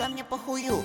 да мне похую.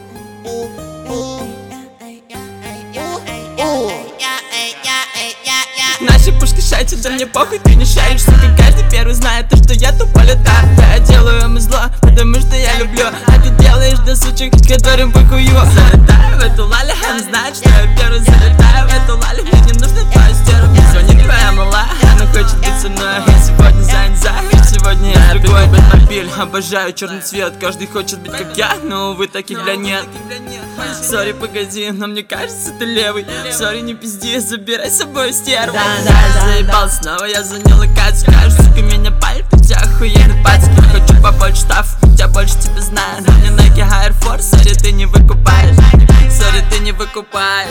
Наши пушки шатят, да мне похуй, ты не шаришь, сука. Каждый первый знает то, что я тупо летаю. Да, я делаю ему зло, потому что я люблю. А ты делаешь до сучек, которым похую. Залетаю в эту лалю, он знает, что я первый. Залетаю в эту лалю, мне не нужно твоя стера. Мне звонит твоя мала, она хочет быть со мной. Я сегодня занят, сегодня я другой. Бэтмобиль, обожаю черный цвет. Каждый хочет быть как я, но увы, таких для нет. Сори, погоди, но мне кажется, ты левый. Сори, не пизди, забирай с собой стерву. Заебал снова, я занял локацию. Скажешь, сука, меня палит, у тебя охуенный пацки. Хочу побольше штаф, я больше тебя знаю. Но мне Nike Air Force, сори, ты не выкупаешь. Сори, ты не выкупаешь.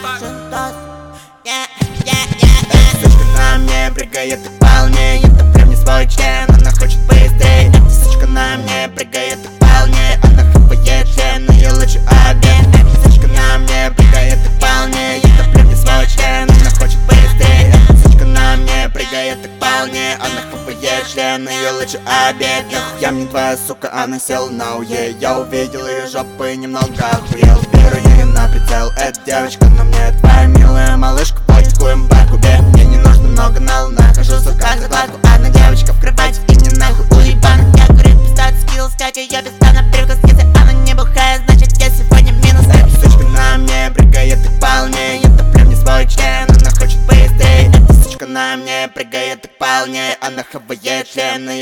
Сучка на мне прыгает и полнее. Это прям не свой член, она хочет быстрее. Эта сучка на мне прыгает и полнее. Она хапает член, ее лучше обед. Эта сучка на мне прыгает и полнее. Это прям не свой член, она хочет быстрее. Эта сучка на мне прыгает и полнее. Она хапает член, ее лучше обед. Я мне твоя сука, она села на уе. Я увидел ее жопу и немного охуел. Беру ее на прицел, эта девочка на мне. Твоя милая малышка, потихуем по кубе. Мне не нужно много нал, нахожу сука закладку. Одна девочка в кровати, и мне нахуй уебан. Я курю пистолет, скилл, стягиваю ее пистолет на привкус. Если она не бухает, значит я сегодня минус. Эта сучка на мне прыгает и полнее. Это прям не свой член, она хочет быстрее. Эта сучка на мне прыгает и полнее. Она хавает член,